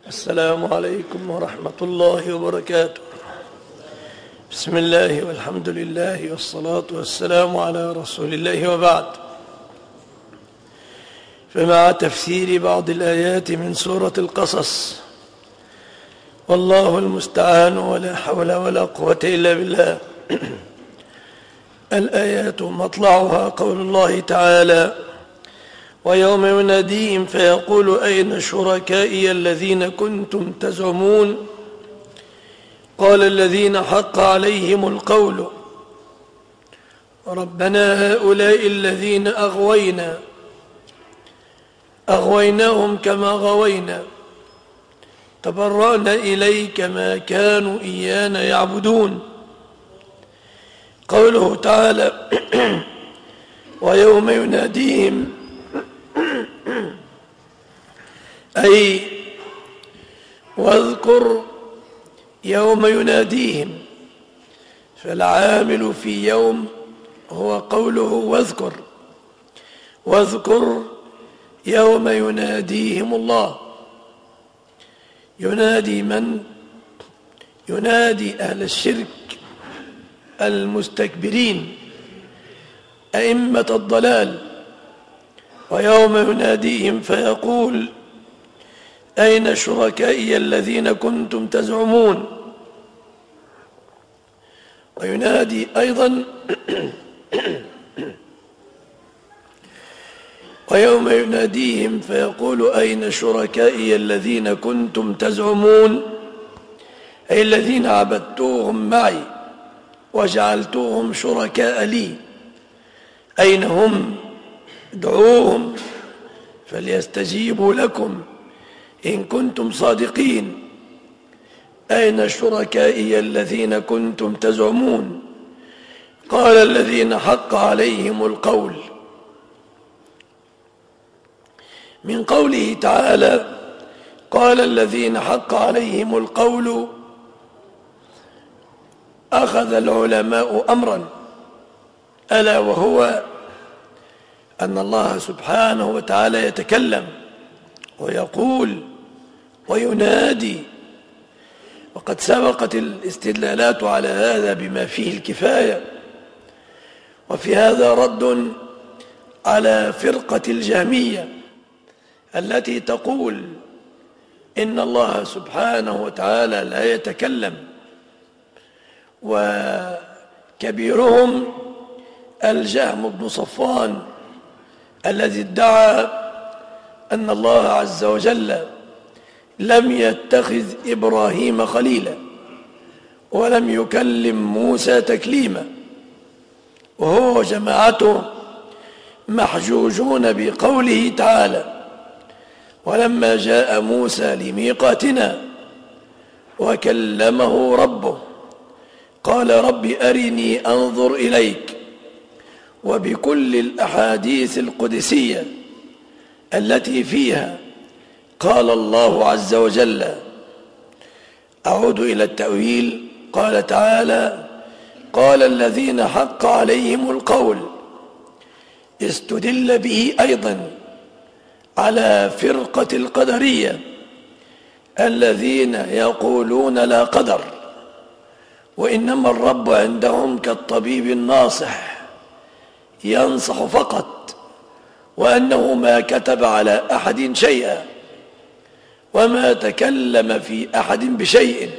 السلام عليكم ورحمة الله وبركاته. بسم الله والحمد لله والصلاة والسلام على رسول الله، وبعد. فمع تفسير بعض الآيات من سورة القصص، والله المستعان ولا حول ولا قوة إلا بالله. الآيات مطلعها قول الله تعالى: ويوم يناديهم فيقول أين شركائي الذين كنتم تزعمون قال الذين حق عليهم القول ربنا هؤلاء الذين أغويناهم كما غوينا تبرأنا إليك ما كانوا إيانا يعبدون. قوله تعالى: ويوم يناديهم، أي واذكر يوم يناديهم، فالعامل في يوم هو قوله واذكر يوم يناديهم الله. ينادي من؟ ينادي أهل الشرك المستكبرين أئمة الضلال. ويوم يناديهم فيقول أين شركائي الذين كنتم تزعمون. وينادي أيضا ويوم يناديهم فيقول أين شركائي الذين كنتم تزعمون، أي الذين عبدتوهم معي وجعلتوهم شركاء لي. أين هم؟ ادعوهم فليستجيبوا لكم إن كنتم صادقين. أين شركائي الذين كنتم تزعمون قال الذين حق عليهم القول. من قوله تعالى قال الذين حق عليهم القول، أخذ العلماء أمرا، ألا وهو أن الله سبحانه وتعالى يتكلم ويقول وينادي، وقد سبقت الاستدلالات على هذا بما فيه الكفاية. وفي هذا رد على فرقة الجهمية التي تقول إن الله سبحانه وتعالى لا يتكلم، وكبيرهم الجهم بن صفوان الذي ادعى أن الله عز وجل لم يتخذ إبراهيم خليلا ولم يكلم موسى تكليما، وهو وجماعته محجوجون بقوله تعالى: ولما جاء موسى لميقاتنا وكلمه ربه قال رب أرني أنظر إليك. وبكل الأحاديث القدسية التي فيها قال الله عز وجل، أعود إلى التأويل، قال تعالى: قال الذين حق عليهم القول، استدل به أيضا على فرقة القدرية الذين يقولون لا قدر، وإنما الرب عندهم كالطبيب الناصح ينصح فقط، وأنه ما كتب على أحد شيئا وما تكلم في أحد بشيء.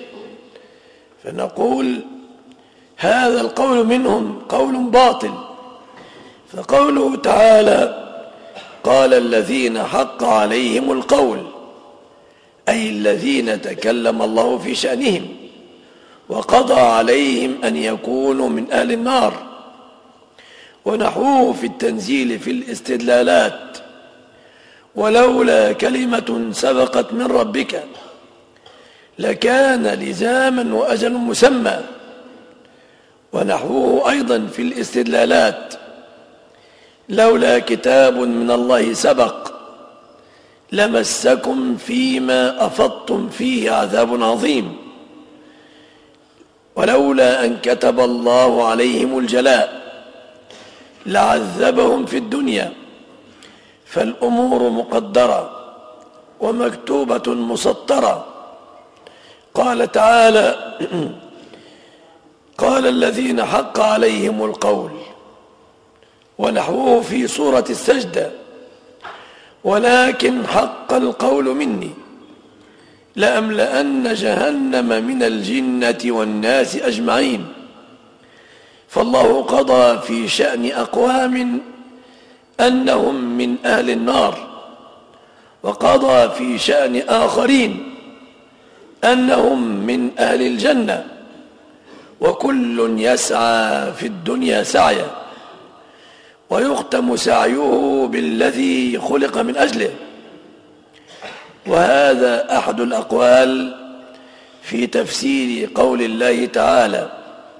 فنقول هذا القول منهم قول باطل. فقوله تعالى قال الذين حق عليهم القول، أي الذين تكلم الله في شأنهم وقضى عليهم أن يكونوا من أهل النار. ونحوه في التنزيل في الاستدلالات: ولولا كلمة سبقت من ربك لكان لزاما وأجل مسمى. ونحوه أيضا في الاستدلالات: لولا كتاب من الله سبق لمسكم فيما أفضتم فيه عذاب عظيم، ولولا أن كتب الله عليهم الجلاء لعذبهم في الدنيا. فالأمور مقدرة ومكتوبة مسطرة. قال تعالى: قال الذين حق عليهم القول، ونحوه في سورة السجدة: ولكن حق القول مني لأملأن جهنم من الجنة والناس أجمعين. فالله قضى في شأن أقوام أنهم من أهل النار، وقضى في شأن آخرين أنهم من أهل الجنة، وكل يسعى في الدنيا سعيا، ويختم سعيه بالذي خلق من أجله. وهذا أحد الأقوال في تفسير قول الله تعالى: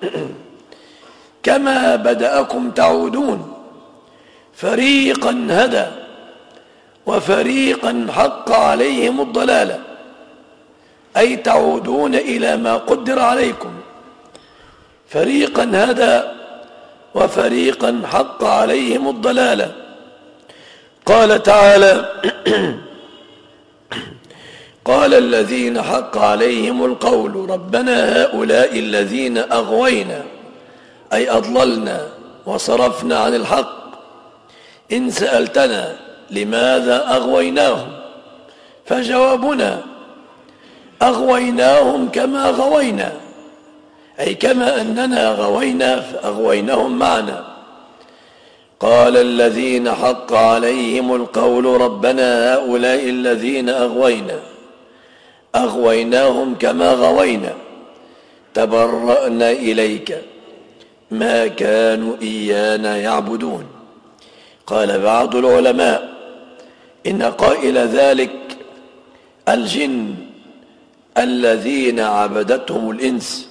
كما بدأكم تعودون، فريقا هدى وفريقا حق عليهم الضلالة، أي تعودون إلى ما قدر عليكم، فريقا هدى وفريقا حق عليهم الضلالة. قال تعالى: قال الذين حق عليهم القول ربنا هؤلاء الذين أغوينا، أي أضللنا وصرفنا عن الحق، إن سألتنا لماذا أغويناهم، فجوابنا: أغويناهم كما غوينا، أي كما أننا غوينا فأغويناهم معنا. قال الذين حق عليهم القول ربنا هؤلاء الذين أغويناهم كما غوينا، تبرأنا إليك ما كانوا إيانا يعبدون. قال بعض العلماء: إن قائل ذلك الجن الذين عبدتهم الإنس،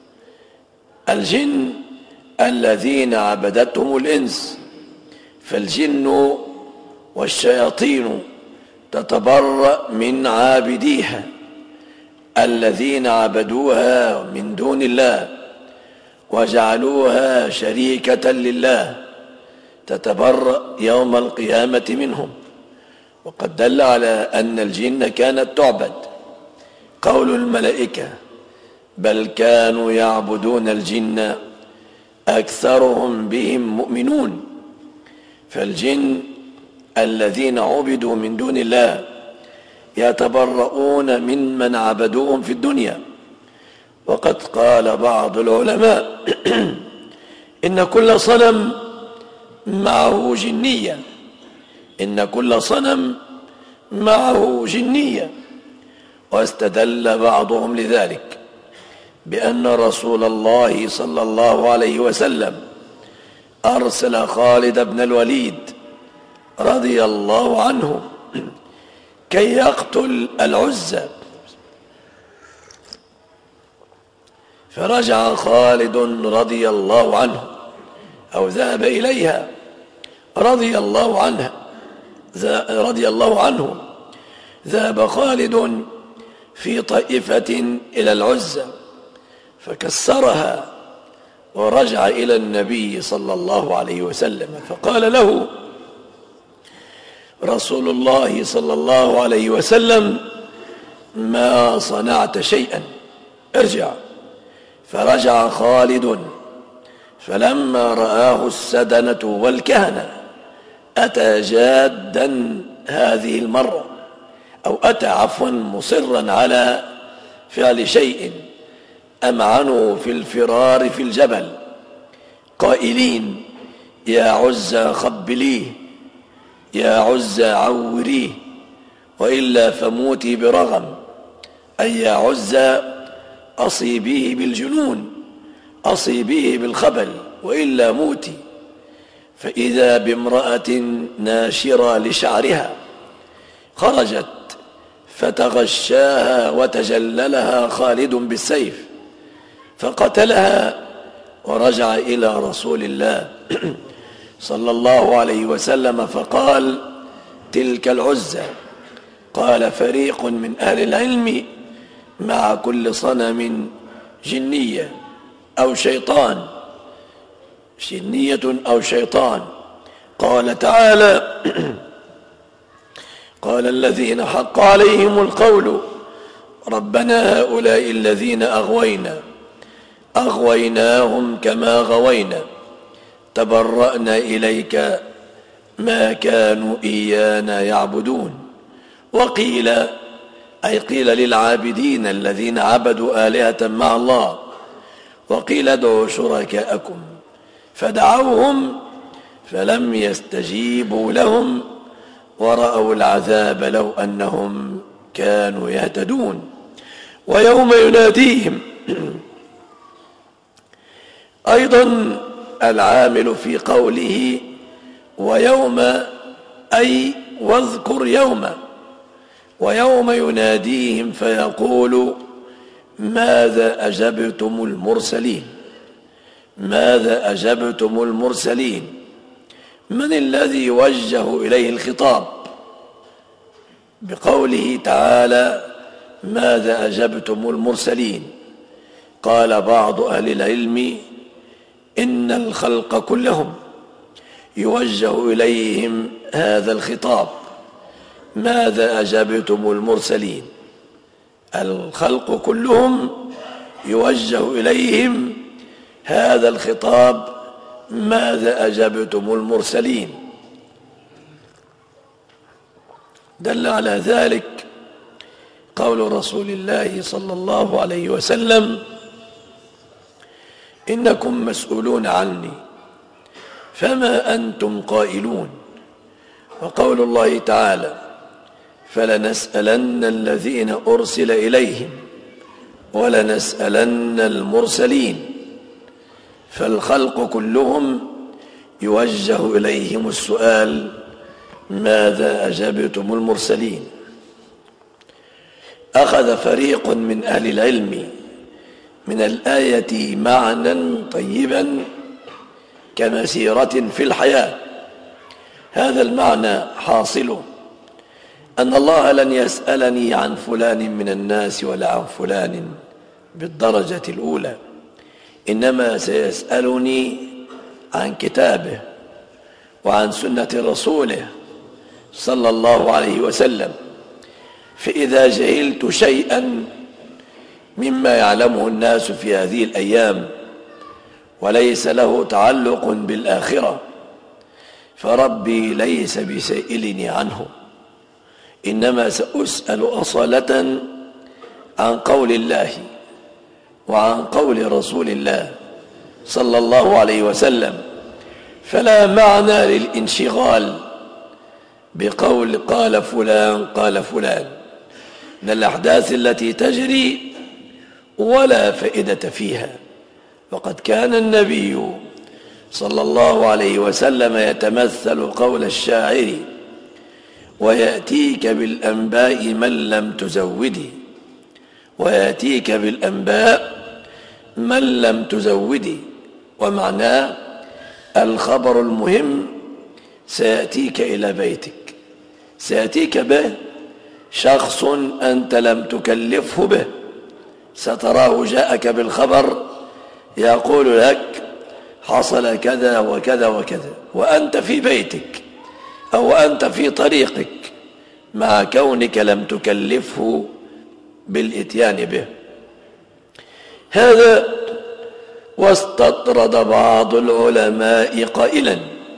الجن الذين عبدتهم الإنس، فالجن والشياطين تتبرأ من عابديها الذين عبدوها من دون الله وجعلوها شريكة لله، تتبرأ يوم القيامة منهم. وقد دل على أن الجن كانت تعبد قول الملائكة: بل كانوا يعبدون الجن أكثرهم بهم مؤمنون. فالجن الذين عبدوا من دون الله يتبرؤون من عبدوهم في الدنيا. وقد قال بعض العلماء: إن كل صنم معه جنية، إن كل صنم معه جنية. واستدل بعضهم لذلك بأن رسول الله صلى الله عليه وسلم أرسل خالد بن الوليد رضي الله عنه كي يقتل العزى، فرجع خالد رضي الله عنه، أو ذهب إليها رضي الله عنه. ذهب خالد في طائفة إلى العزى فكسرها، ورجع إلى النبي صلى الله عليه وسلم فقال له رسول الله صلى الله عليه وسلم: ما صنعت شيئا، ارجع. فرجع خالد، فلما رآه السدنة والكهنة أتى جادا هذه المرة، أو أتى عفوا مصرا على فعل شيء، أمعنوا في الفرار في الجبل قائلين: يا عزى خبليه، يا عزى عوريه، وإلا فموتي برغم، أي يا عزى أصيبيه بالجنون، أصيبيه بالخبل، وإلا موتي. فإذا بامرأة ناشرة لشعرها خرجت فتغشاها وتجللها خالد بالسيف فقتلها، ورجع إلى رسول الله صلى الله عليه وسلم فقال: تلك العزى. قال فريق من أهل العلم: مع كل صنم جنية أو شيطان، جنية أو شيطان. قال تعالى: قال الذين حق عليهم القول ربنا هؤلاء الذين أغويناهم كما غوينا تبرأنا إليك ما كانوا إيانا يعبدون. وقيل أي قيل للعابدين الذين عبدوا آلهة مع الله، وقيل ادعوا شركاءكم فدعوهم فلم يستجيبوا لهم ورأوا العذاب لو أنهم كانوا يهتدون. ويوم يناديهم أيضا العامل في قوله ويوم أي واذكر يوم، ويوم يناديهم فيقول ماذا أجبتم المرسلين. ماذا أجبتم المرسلين؟ من الذي يوجه إليه الخطاب بقوله تعالى ماذا أجبتم المرسلين؟ قال بعض أهل العلم إن الخلق كلهم يوجه إليهم هذا الخطاب ماذا أجبتم المرسلين. الخلق كلهم يوجه إليهم هذا الخطاب ماذا أجبتم المرسلين. دل على ذلك قول رسول الله صلى الله عليه وسلم إنكم مسؤولون عني فما أنتم قائلون. وقول الله تعالى فلنسألن الذين أرسل إليهم ولنسألن المرسلين. فالخلق كلهم يوجه إليهم السؤال ماذا أجبتم المرسلين. أخذ فريق من أهل العلم من الآية معنى طيبا كمسيرة في الحياة. هذا المعنى حاصله أن الله لن يسألني عن فلان من الناس ولا عن فلان بالدرجة الأولى، إنما سيسألني عن كتابه وعن سنة رسوله صلى الله عليه وسلم. فإذا جهلت شيئا مما يعلمه الناس في هذه الأيام وليس له تعلق بالآخرة فربي ليس بسائلني عنه، إنما سأسأل أصالة عن قول الله وعن قول رسول الله صلى الله عليه وسلم. فلا معنى للانشغال بقول قال فلان قال فلان من الأحداث التي تجري ولا فائدة فيها. وقد كان النبي صلى الله عليه وسلم يتمثل قول الشاعر ويأتيك بالأنباء من لم تزودي، ويأتيك بالأنباء من لم تزودي، ومعناه الخبر المهم سيأتيك إلى بيتك، سيأتيك به شخص أنت لم تكلفه به، ستراه جاءك بالخبر يقول لك حصل كذا وكذا وكذا وأنت في بيتك أو أنت في طريقك مع كونك لم تكلفه بالإتيان به. هذا واستطرد بعض العلماء قائلا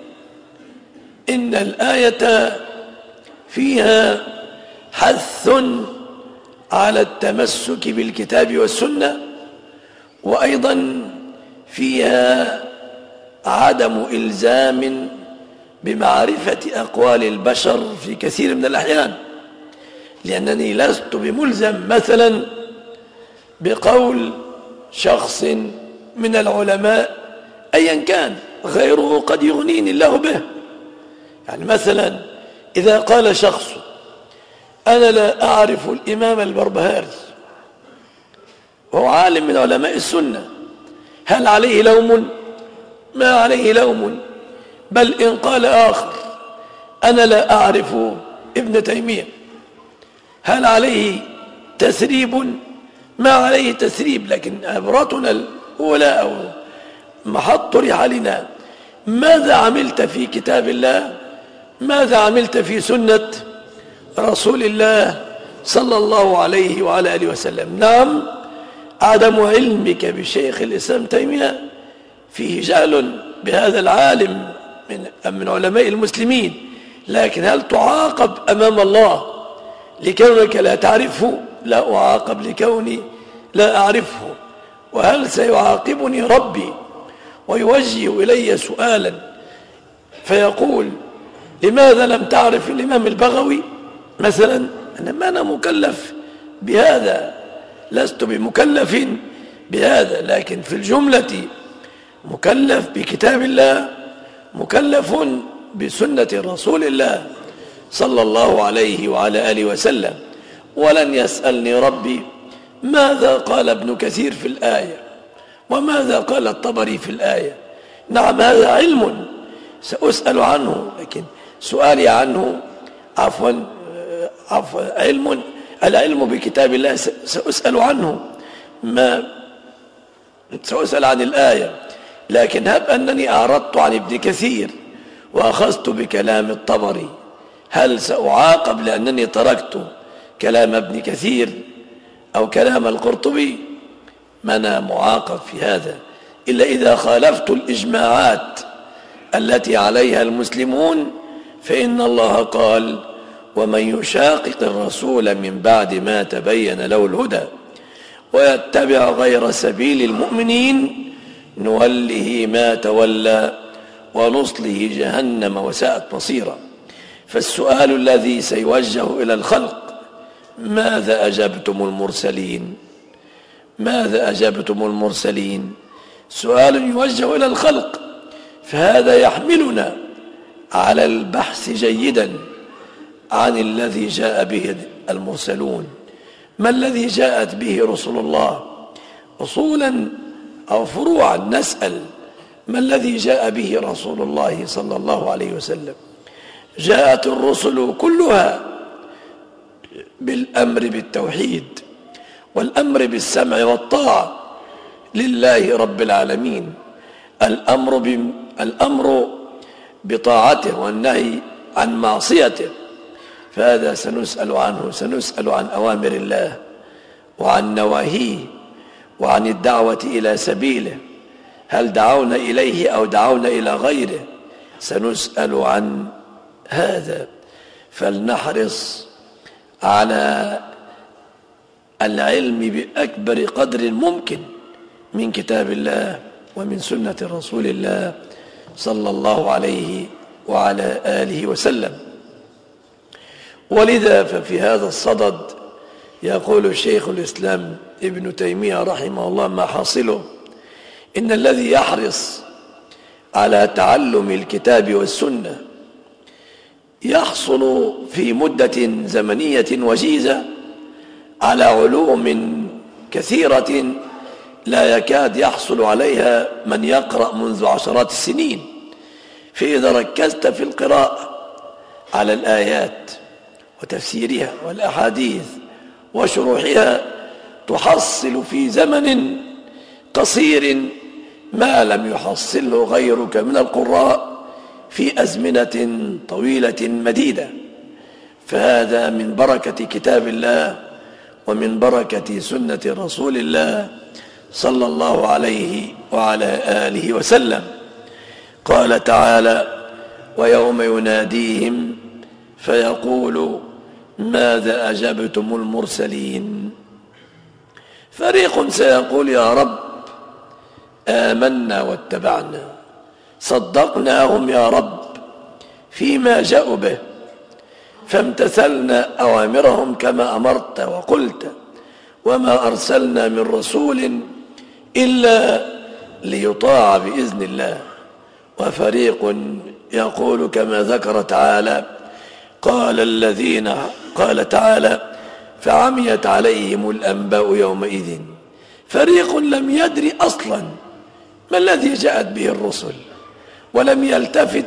إن الآية فيها حث على التمسك بالكتاب والسنة، وأيضا فيها عدم إلزام بمعرفة أقوال البشر في كثير من الأحيان، لأنني لست بملزم مثلا بقول شخص من العلماء أيا كان، غيره قد يغنيني الله به. يعني مثلا إذا قال شخص أنا لا أعرف الإمام البربهاري وهو عالم من علماء السنة، هل عليه لوم؟ ما عليه لوم، بل إن قال آخر أنا لا أعرف ابن تيمية هل عليه تسريب؟ ما عليه تسريب، لكن عبرتنا الأولى أو محط رحالنا ماذا عملت في كتاب الله، ماذا عملت في سنة رسول الله صلى الله عليه وعلى آله وسلم. نعم، عدم علمك بشيخ الإسلام تيمية فيه جهل بهذا العالم من علماء المسلمين، لكن هل تعاقب أمام الله لكونك لا تعرفه؟ لا أعاقب لكوني لا أعرفه. وهل سيعاقبني ربي ويوجه إلي سؤالا فيقول لماذا لم تعرف الإمام البغوي مثلا؟ أنا مكلف بهذا، لست بمكلف بهذا، لكن في الجملة مكلف بكتاب الله، مكلف بسنة رسول الله صلى الله عليه وعلى آله وسلم. ولن يسألني ربي ماذا قال ابن كثير في الآية وماذا قال الطبري في الآية. نعم، هذا علم سأسأل عنه، لكن سؤالي عنه العلم بكتاب الله سأسأل عنه، ما سأسأل عن الآية. لكن هب أنني أعرضت عن ابن كثير وأخذت بكلام الطبري، هل سأعاقب لأنني تركت كلام ابن كثير أو كلام القرطبي؟ ما أنا معاقب في هذا إلا إذا خالفت الإجماعات التي عليها المسلمون، فإن الله قال ومن يشاقق الرسول من بعد ما تبين له الهدى ويتبع غير سبيل المؤمنين نوله ما تولى ونصله جهنم وساءت مصيرا. فالسؤال الذي سيوجه إلى الخلق ماذا أجبتم المرسلين؟ ماذا أجبتم المرسلين؟ سؤال يوجه إلى الخلق، فهذا يحملنا على البحث جيدا عن الذي جاء به المرسلون. ما الذي جاءت به رسل الله؟ أصولا أو فروعا نسأل ما الذي جاء به رسول الله صلى الله عليه وسلم. جاءت الرسل كلها بالأمر بالتوحيد والأمر بالسمع والطاعة لله رب العالمين، الأمر بطاعته والنهي عن معصيته، فهذا سنسأل عنه. سنسأل عن أوامر الله وعن نواهيه وعن الدعوة إلى سبيله، هل دعونا إليه أو دعونا إلى غيره؟ سنسأل عن هذا. فلنحرص على العلم بأكبر قدر ممكن من كتاب الله ومن سنة رسول الله صلى الله عليه وعلى آله وسلم. ولذا ففي هذا الصدد يقول شيخ الإسلام ابن تيمية رحمه الله ما حاصله: إن الذي يحرص على تعلم الكتاب والسنة يحصل في مدة زمنية وجيزة على علوم كثيرة لا يكاد يحصل عليها من يقرأ منذ عشرات السنين. فإذا ركزت في القراءة على الآيات وتفسيرها والأحاديث وشروحها تحصل في زمن قصير ما لم يحصله غيرك من القراء في أزمنة طويلة مديدة. فهذا من بركة كتاب الله ومن بركة سنة رسول الله صلى الله عليه وعلى آله وسلم. قال تعالى: ويوم يناديهم فيقول ماذا أجبتم المرسلين؟ فريق سيقول يا رب آمنا واتبعنا، صدقناهم يا رب فيما جاءوا به، فامتثلنا أوامرهم كما أمرت وقلت، وما أرسلنا من رسول إلا ليطاع بإذن الله. وفريق يقول كما ذكر تعالى: قال تعالى: فعميت عليهم الأنباء يومئذ. فريق لم يدري أصلا ما الذي جاءت به الرسل ولم يلتفت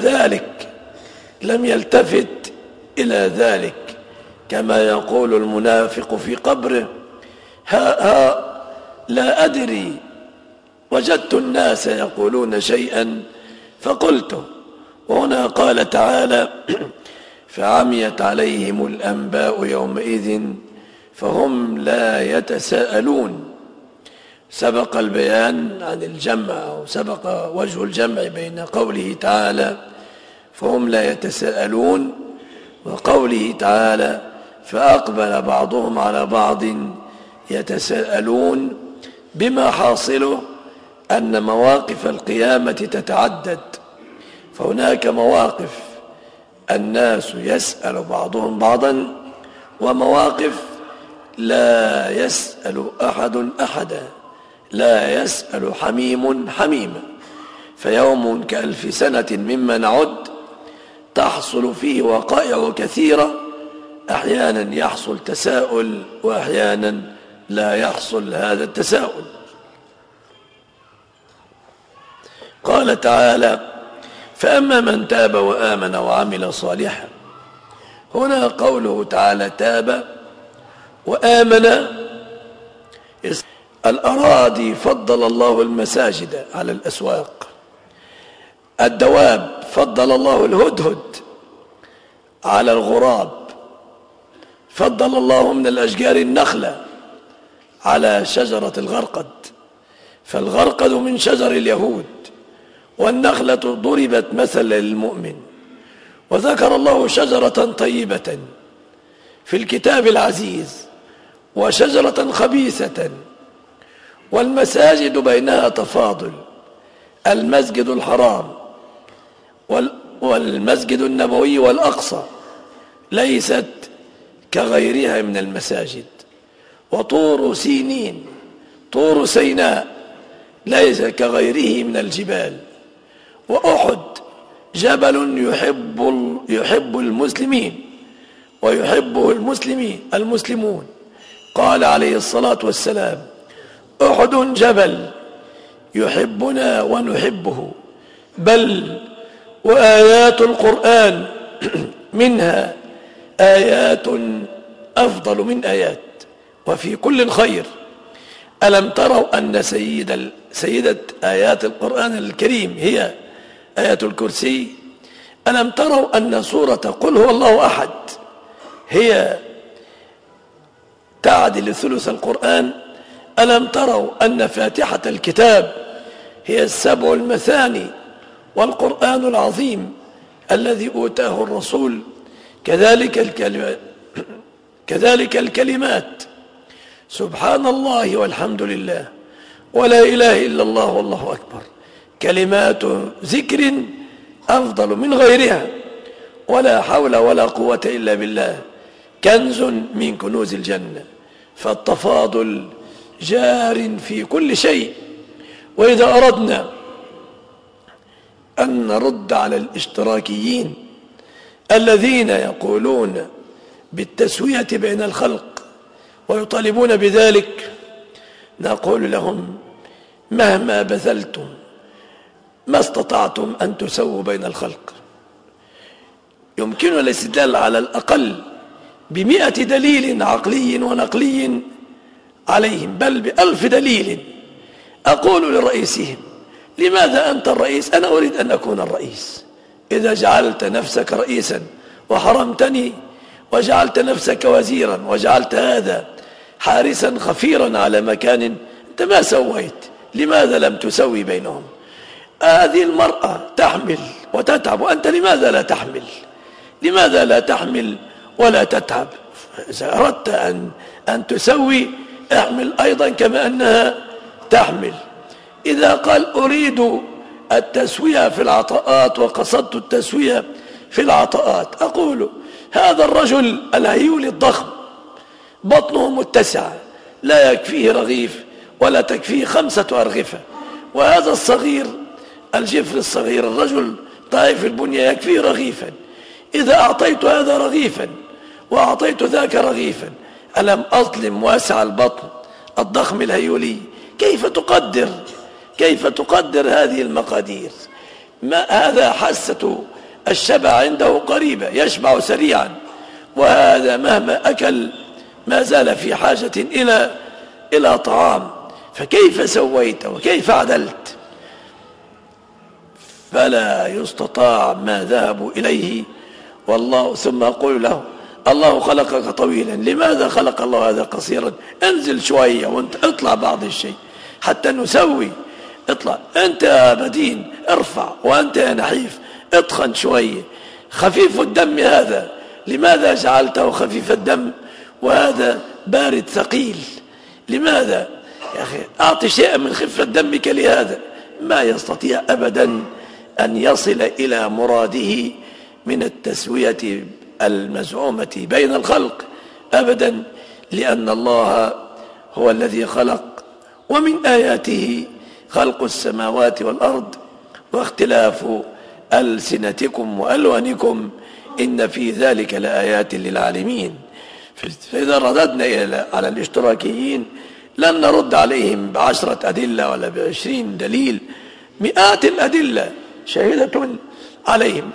إلى ذلك، كما يقول المنافق في قبره: ها لا أدري، وجدت الناس يقولون شيئا فقلته. وهنا قال تعالى: فعميت عليهم الأنباء يومئذ فهم لا يتساءلون. سبق البيان عن الجمع، أو سبق وجه الجمع بين قوله تعالى فهم لا يتساءلون وقوله تعالى فأقبل بعضهم على بعض يتساءلون، بما حاصله أن مواقف القيامة تتعدد، فهناك مواقف الناس يسأل بعضهم بعضا، ومواقف لا يسأل أحد أحدا، لا يسأل حميم حميما. فيوم كألف سنة مما نعد تحصل فيه وقائع كثيرة، أحيانا يحصل تساؤل وأحيانا لا يحصل هذا التساؤل. قال تعالى فأما من تاب وآمن وعمل صالحا. هنا قوله تعالى تاب وآمن. الأراضي فضل الله المساجد على الأسواق، الدواب فضل الله الهدهد على الغراب، فضل الله من الأشجار النخلة على شجرة الغرقد، فالغرقد من شجر اليهود، والنخلة ضربت مثلا للمؤمن. وذكر الله شجرة طيبة في الكتاب العزيز وشجرة خبيثة، والمساجد بينها تفاضل، المسجد الحرام والمسجد النبوي والأقصى ليست كغيرها من المساجد، وطور سينين طور سيناء ليس كغيره من الجبال، وأحد جبل يحب المسلمين ويحبه المسلمون. قال عليه الصلاة والسلام أحد جبل يحبنا ونحبه، بل وآيات القرآن منها آيات أفضل من آيات، وفي كل خير. ألم تروا أن سيدة آيات القرآن الكريم هي آية الكرسي؟ ألم تروا أن سورة قل هو الله أحد هي تعدل ثلث القرآن؟ ألم تروا أن فاتحة الكتاب هي السبع المثاني والقرآن العظيم الذي أوتاه الرسول؟ كذلك الكلمات سبحان الله والحمد لله ولا إله إلا الله والله أكبر، كلمات ذكر أفضل من غيرها، ولا حول ولا قوة إلا بالله كنز من كنوز الجنة. فالتفاضل جار في كل شيء. وإذا أردنا أن نرد على الاشتراكيين الذين يقولون بالتسوية بين الخلق ويطالبون بذلك، نقول لهم مهما بذلتم ما استطعتم أن تسووا بين الخلق. يمكننا الاستدلال على الأقل ب100 دليل عقلي ونقلي عليهم، بل ب1000 دليل. أقول لرئيسهم لماذا أنت الرئيس؟ أنا أريد أن أكون الرئيس. إذا جعلت نفسك رئيسا وحرمتني، وجعلت نفسك وزيرا، وجعلت هذا حارسا خفيرا على مكان، أنت ما سويت. لماذا لم تسوي بينهم؟ هذه المرأة تحمل وتتعب، وأنت لماذا لا تحمل؟ لماذا لا تحمل ولا تتعب؟ إذا أردت أن تسوي احمل أيضا كما أنها تحمل. إذا قال أريد التسوية في العطاءات وقصدت التسوية في العطاءات، أقول هذا الرجل الهيول الضخم بطنه متسعة لا يكفيه رغيف ولا تكفيه 5 أرغفة، وهذا الصغير الجفر الصغير الرجل ضعيف البنية يكفيه رغيفا. إذا أعطيت هذا رغيفا وأعطيت ذاك رغيفا، ألم أظلم واسع البطن الضخم الهيولي؟ كيف تقدر هذه المقادير؟ ما هذا حاسة الشبع عنده قريبة، يشبع سريعا، وهذا مهما أكل ما زال في حاجة إلى طعام. فكيف سويت وكيف عدلت؟ فلا يستطاع ما ذهبوا إليه، والله ثم أقول له الله خلقك طويلا، لماذا خلق الله هذا قصيرا؟ انزل شوية وانت اطلع بعض الشيء حتى نسوي. اطلع انت يا بدين ارفع، وانت يا نحيف اتخن شوية. خفيف الدم هذا لماذا جعلته خفيف الدم وهذا بارد ثقيل؟ لماذا يا أخي؟ أعطي شيئا من خفة دمك لهذا. ما يستطيع أبدا أن يصل إلى مراده من التسوية المزعومة بين الخلق أبدا، لأن الله هو الذي خلق. ومن آياته خلق السماوات والأرض واختلاف ألسنتكم وألوانكم إن في ذلك لآيات للعالمين. فإذا رددنا على الاشتراكيين لن نرد عليهم ب10 أدلة ولا ب20 دليل، مئات الأدلة شاهدة عليهم.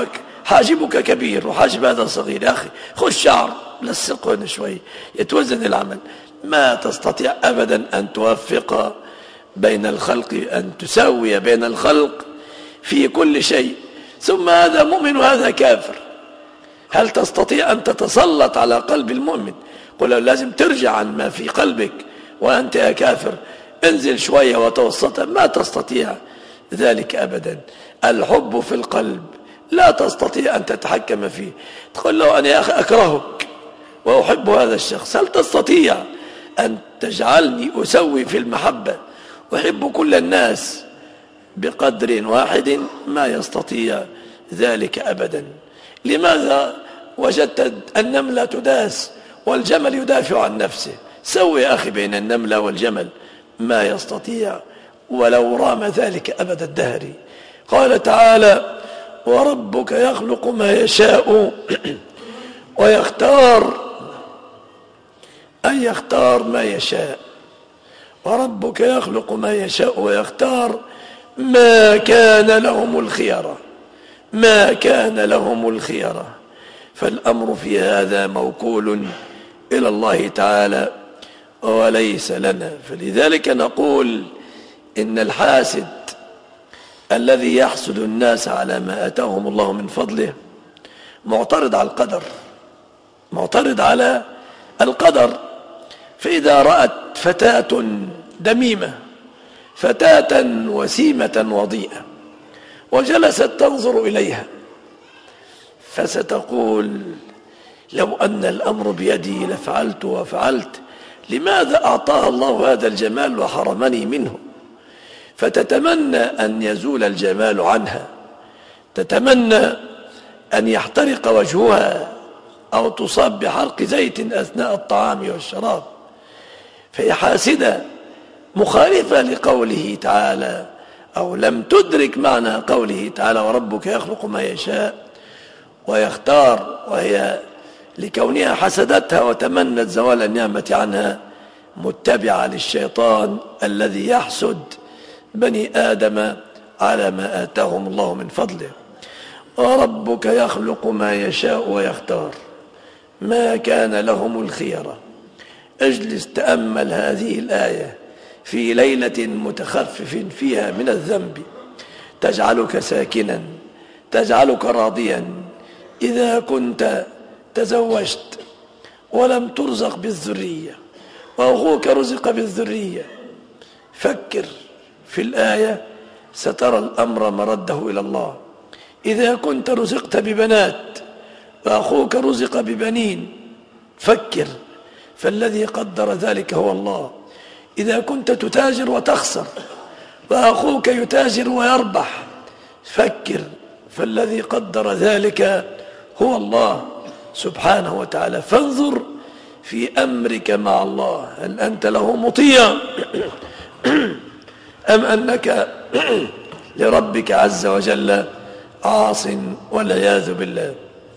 حاجبك كبير وحاجب هذا صغير، يا أخي خذ شعر لصقه هنا شوي يتوزن العمل. ما تستطيع أبدا أن توفق بين الخلق، أن تسوي بين الخلق في كل شيء. ثم هذا مؤمن وهذا كافر، هل تستطيع أن تتسلط على قلب المؤمن؟ قل لازم ترجع عن ما في قلبك وأنت يا كافر، انزل شوية وتوسطها، ما تستطيع ذلك أبدا. الحب في القلب لا تستطيع أن تتحكم فيه. تقول له أنا يا أخي أكرهك وأحب هذا الشخص، هل تستطيع أن تجعلني أسوي في المحبة أحب كل الناس بقدر واحد؟ ما يستطيع ذلك أبدا. لماذا وجدت النملة تداس والجمل يدافع عن نفسه؟ سوي يا أخي بين النملة والجمل، ما يستطيع ولو رام ذلك أبد الدهر. قال تعالى وربك يخلق ما يشاء ويختار، أن يختار ما يشاء. وربك يخلق ما يشاء ويختار ما كان لهم الخيرة، ما كان لهم الخيرة. فالأمر في هذا موكول إلى الله تعالى وليس لنا. فلذلك نقول إن الحاسد الذي يحسد الناس على ما أتاهم الله من فضله معترض على القدر، معترض على القدر. فإذا رأت فتاة دميمة، فتاة وسيمة وضيئة، وجلست تنظر إليها، فستقول لو أن الأمر بيدي لفعلت وفعلت، لماذا أعطاها الله هذا الجمال وحرمني منه؟ فتتمنى أن يزول الجمال عنها، تتمنى أن يحترق وجهها أو تصاب بحرق زيت أثناء الطعام والشراب. فهي حاسدة مخالفة لقوله تعالى، أو لم تدرك معنى قوله تعالى وربك يخلق ما يشاء ويختار، وهي لكونها حسدتها وتمنت زوال النعمة عنها متبعة للشيطان الذي يحسد بني آدم على ما آتاهم الله من فضله. وربك يخلق ما يشاء ويختار ما كان لهم الخيرة. اجلس تأمل هذه الآية في ليلة متخفف فيها من الذنب، تجعلك ساكنا، تجعلك راضيا. إذا كنت تزوجت ولم ترزق بالذرية وأخوك رزق بالذرية، فكر في الآية سترى الأمر مرده إلى الله. إذا كنت رزقت ببنات وأخوك رزق ببنين، فكر، فالذي قدر ذلك هو الله. إذا كنت تتاجر وتخسر وأخوك يتاجر ويربح، فكر، فالذي قدر ذلك هو الله سبحانه وتعالى. فانظر في أمرك مع الله، هل أنت له مطيع أم أنك لربك عز وجل عاص والعياذ بالله.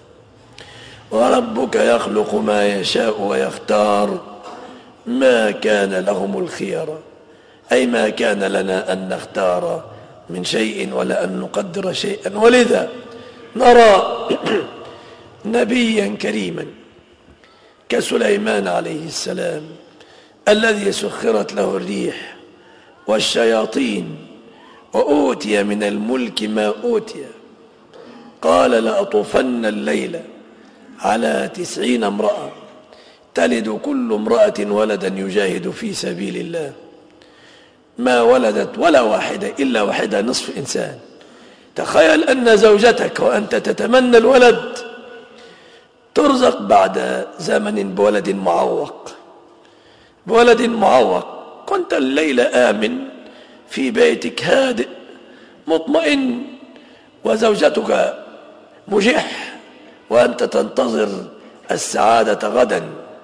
وربك يخلق ما يشاء ويختار ما كان لهم الخيرة، أي ما كان لنا أن نختار من شيء ولا أن نقدر شيئا. ولذا نرى نبيا كريما كسليمان عليه السلام الذي سخرت له الريح والشياطين وأوتي من الملك ما أوتي، قال لأطوفن الليل على 90 امرأة تلد كل امرأة ولدا يجاهد في سبيل الله ما ولدت ولا واحدة إلا واحدة نصف إنسان. تخيل أن زوجتك وأنت تتمنى الولد ترزق بعد زمن بولد معوق. كنت الليل آمن في بيتك هادئ مطمئن وزوجتك مجح وأنت تنتظر السعادة غدا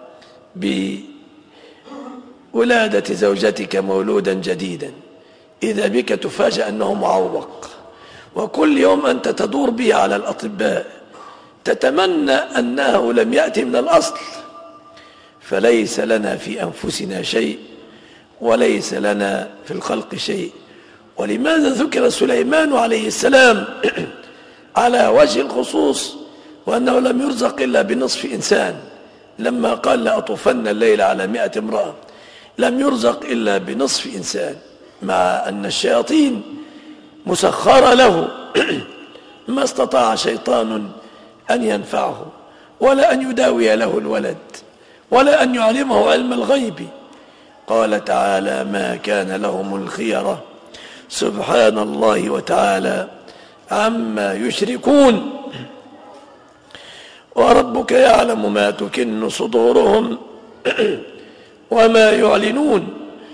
بولادة زوجتك مولودا جديدا، إذا بك تفاجأ أنه معوق، وكل يوم أنت تدور به على الأطباء تتمنى أنه لم يأتي من الأصل. فليس لنا في أنفسنا شيء وليس لنا في الخلق شيء. ولماذا ذكر سليمان عليه السلام على وجه الخصوص وأنه لم يرزق إلا بنصف إنسان؟ لما قال لأطوفن الليل على 100 امرأة لم يرزق إلا بنصف إنسان، مع أن الشياطين مسخرة له ما استطاع شيطان أن ينفعه ولا أن يداوي له الولد ولا أن يعلمه علم الغيب. قال تعالى ما كان لهم الخيرة سبحان الله وتعالى عما يشركون. وربك يعلم ما تكن صدورهم وما يعلنون.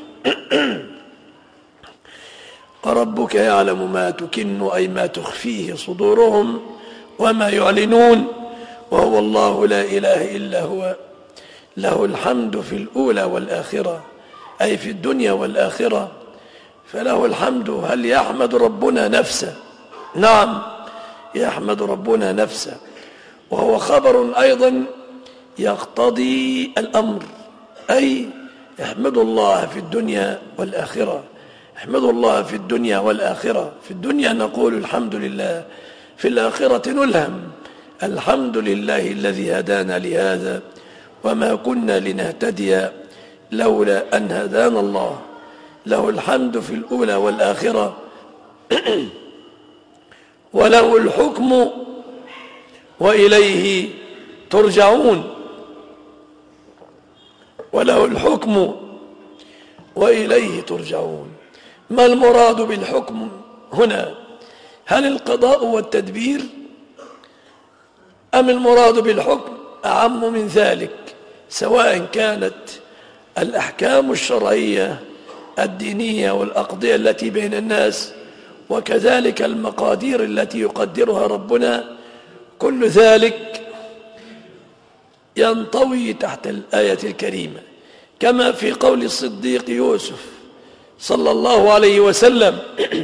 وربك يعلم ما تكن أي ما تخفيه صدورهم وما يعلنون، وهو الله لا إله إلا هو له الحمد في الأولى والآخرة، أي في الدنيا والآخرة، فله الحمد. هل يحمد ربنا نفسه؟ نعم يحمد ربنا نفسه، وهو خبر أيضا يقتضي الأمر، أي يحمد الله في الدنيا والآخرة. احمد الله في الدنيا والآخرة. في الدنيا نقول الحمد لله، في الآخرة نلهم الحمد لله الذي هدانا لهذا وما كنا لنهتدي لولا أن هدانا الله. له الحمد في الأولى والآخرة وله الحكم وإليه ترجعون. وله الحكم وإليه ترجعون. ما المراد بالحكم هنا؟ هل القضاء والتدبير أم المراد بالحكم أعم من ذلك، سواء كانت الأحكام الشرعية الدينية والأقضية التي بين الناس وكذلك المقادير التي يقدرها ربنا، كل ذلك ينطوي تحت الآية الكريمة، كما في قول الصديق يوسف صلى الله عليه وسلم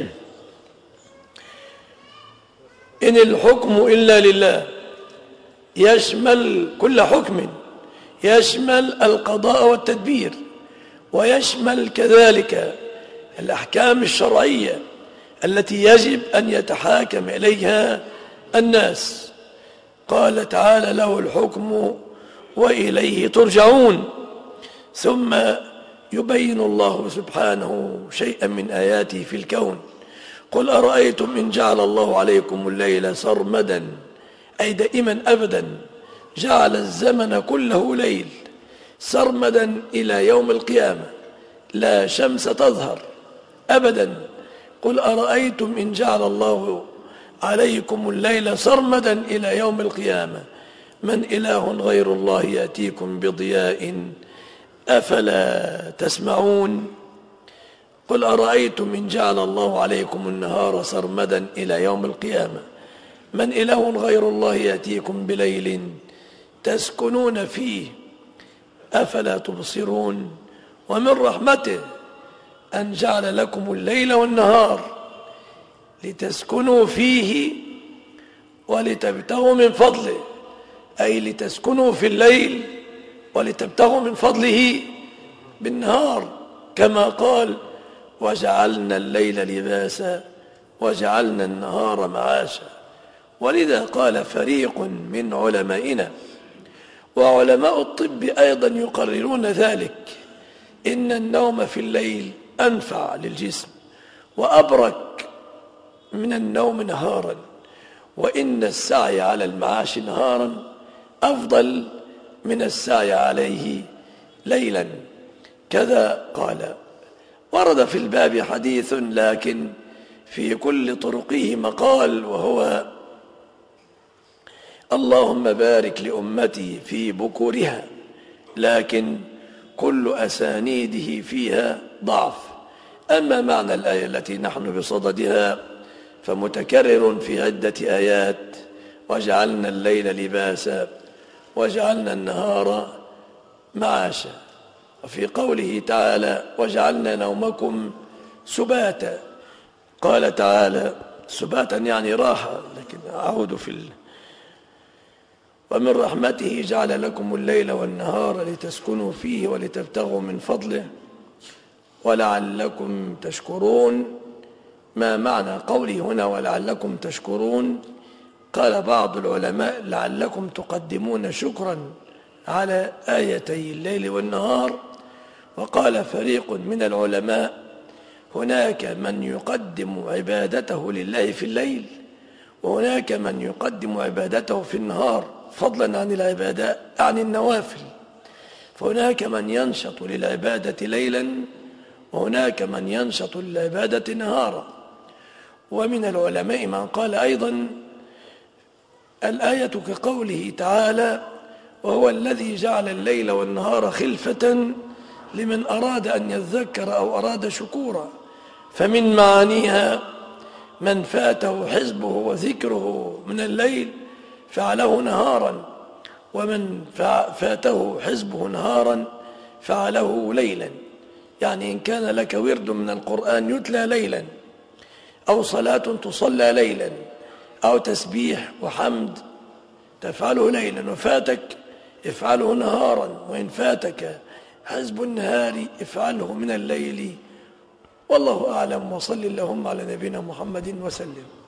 إن الحكم إلا لله، يشمل كل حكم، يشمل القضاء والتدبير، ويشمل كذلك الأحكام الشرعية التي يجب أن يتحاكم إليها الناس. قال تعالى له الحكم وإليه ترجعون. ثم يبين الله سبحانه شيئا من آياته في الكون. قل أرأيتم إن جعل الله عليكم الليل سرمدا، أي دائما أبدا، جعل الزمن كله ليل سرمدا إلى يوم القيامة، لا شمس تظهر أبدا. قل أرأيتم إن جعل الله عليكم الليل سرمدا إلى يوم القيامة من إله غير الله يأتيكم بضياء أفلا تسمعون. قل أرأيتم إن جعل الله عليكم النهار سرمدا إلى يوم القيامة من إله غير الله يأتيكم بليل تسكنون فيه أفلا تبصرون. ومن رحمته أن جعل لكم الليل والنهار لتسكنوا فيه ولتبتغوا من فضله، أي لتسكنوا في الليل ولتبتغوا من فضله بالنهار، كما قال وجعلنا الليل لباسا وجعلنا النهار معاشا. ولذا قال فريق من علمائنا وعلماء الطب أيضا يقررون ذلك، إن النوم في الليل أنفع للجسم وأبرك من النوم نهارا، وإن السعي على المعاش نهارا أفضل من السعي عليه ليلا. كذا قال. ورد في الباب حديث لكن في كل طرقه مقال، وهو: اللهم بارك لأمتي في بكورها، لكن كل أسانيده فيها ضعف. أما معنى الآية التي نحن بصددها فمتكرر في عدة آيات: وجعلنا الليل لباسا وجعلنا النهار معاشا. وفي قوله تعالى: وجعلنا نومكم سباتا، قال تعالى سباتا يعني راحة، لكن أعود ومن رحمته جعل لكم الليل والنهار لتسكنوا فيه ولتبتغوا من فضله ولعلكم تشكرون. ما معنى قولي هنا ولعلكم تشكرون؟ قال بعض العلماء: لعلكم تقدمون شكرا على آيتي الليل والنهار. وقال فريق من العلماء: هناك من يقدم عبادته لله في الليل، وهناك من يقدم عبادته في النهار فضلا عن النوافل. فهناك من ينشط للعبادة ليلا، وهناك من ينشط للعبادة نهارا. ومن العلماء من قال أيضا: الآية كقوله تعالى: وهو الذي جعل الليل والنهار خلفة لمن أراد أن يذكر أو أراد شكورا. فمن معانيها: من فاته حزبه وذكره من الليل فعله نهارا، ومن فاته حزبه نهارا فعله ليلا. يعني إن كان لك ورد من القرآن يتلى ليلا، أو صلاة تصلى ليلا، أو تسبيح وحمد تفعله ليلا وفاتك افعله نهارا، وإن فاتك حزب النهار افعله من الليل. والله أعلم، وصل اللهم على نبينا محمد وسلم.